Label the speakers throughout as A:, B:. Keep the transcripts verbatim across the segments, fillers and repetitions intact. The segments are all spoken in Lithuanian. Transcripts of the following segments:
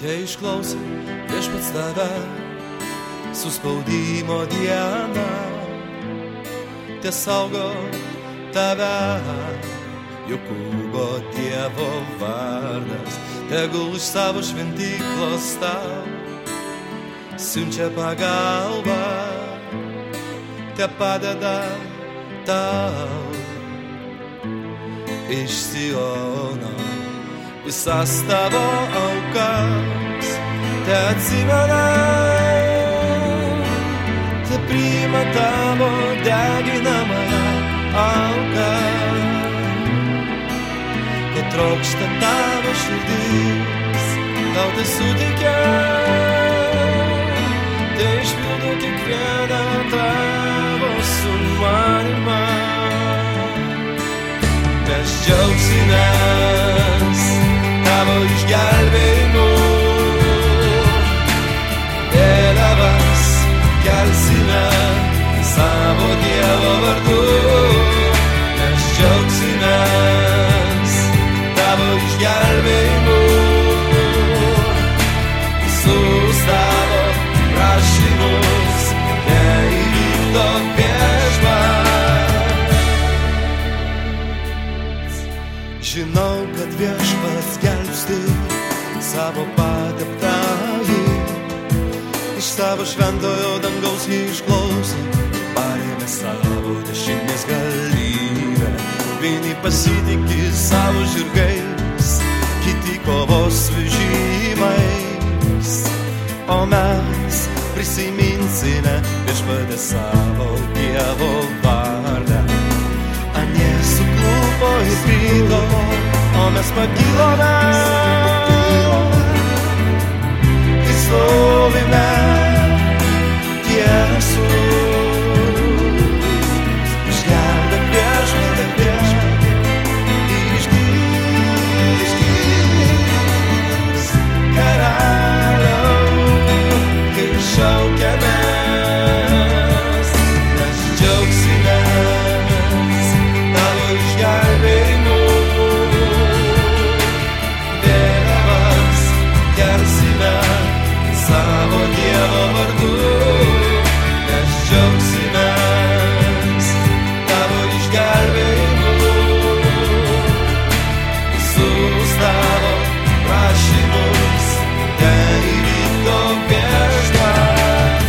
A: Te išklausė viešpats tave, suspaudimo dieną, te saugo tave, Jokūbo Dievo vardas, tegul iš savo šventyklos tau siunčia pagalbą, te padeda tau iš Siono visas tavo aukas, te atsimena, te priima tavo deginamąją auką, ko trokšta tavo širdis, tau tai suteikia, te išpildo kiekvieną tavo sumanimą. Mes džiaugsimės tavo išgelbėjimu, vėliavas kelsime savo Dievo vardu. Mes džiaugsimės tavo išgelbėjimu, visus tavo prašymus neįvykdo viešpats. Žinau, kad viešpats gelbsti savo pateptąjį, iš savo šventojo dangaus jį išklausė, parėmė savo dešinės galybę. Vieni pasitiki savo žirgais, kiti kovos vežimais, o mes prisiminsime viešpatę savo Dievo vardą. Anie suklupo ir krito, o mes pakilome ir stovime tiesus. Išgelbėk viešpatie, viešpatie, išgirsk karaliau, kai šaukiamės. Mes džiaugsimės tavo išgelbėjimu, vėliavas kelsime savo Dievo vardu. Mes džiaugsimės tavo išgelbėjimu, visus tavo prašymus teįvykdo viešpats.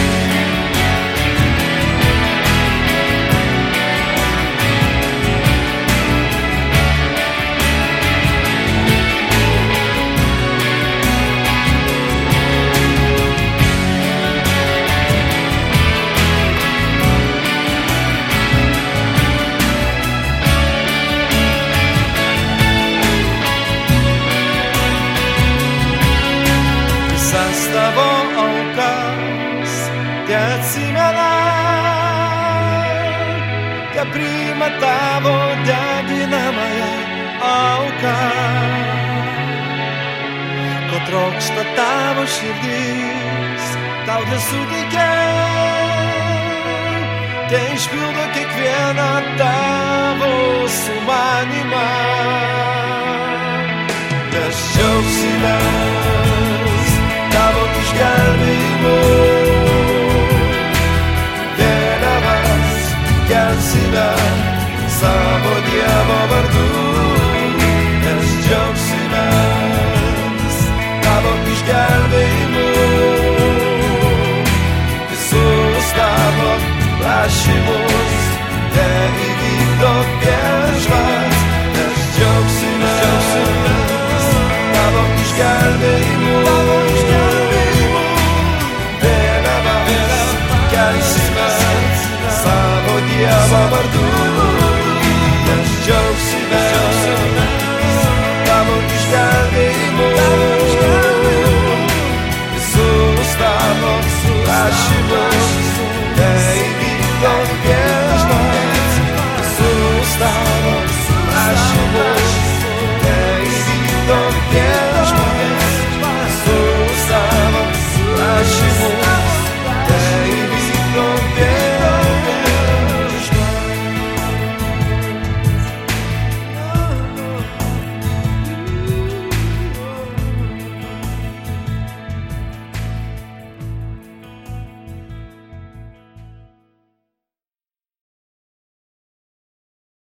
A: Visas tavo aukas te atsimena, te priima tavo deginamąją auką, ko trokšta tavo širdis, tau te suteikia, te išpildo kiekvieną tavo sumanimą. Mes džiaugsimės tavo išgelbėjimu, vėliavas kelsime savo Dievo vardu. Mes džiaugsimės tavo išgelbėjimu, visus tavo prašymus teįvykdo viešpats. Mes džiaugsimės tavo išgelbėjimu, kelsime savo Dievo vardu. Mes džiaugsimės tavo išgelbėjimu, visus tavo prašymus